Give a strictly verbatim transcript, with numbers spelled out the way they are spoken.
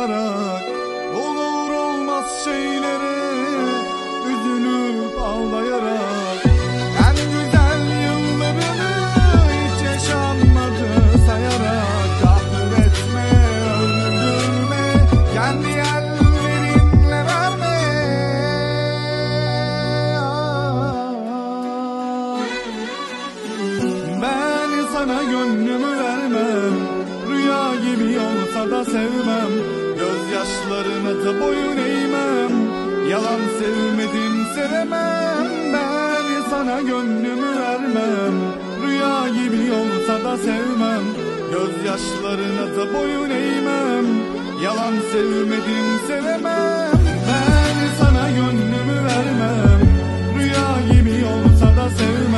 bakarak, olur olmaz şeylere üzülüp ağlayarak, en güzel yıllarını hiç yaşanmadı sayarak, kahretme, öldürme, kendi ellerinle verme. Ben sana gönlümü vermem, rüya gibi olsa da sevmem, gözyaşlarına da boyun eğmem, yalan sevmedim sevemem. Ben sana gönlümü vermem, rüya gibi olsa da sevmem, gözyaşlarına da boyun eğmem, yalan sevmedim sevemem. Ben sana gönlümü vermem, rüya gibi olsa da sevmem,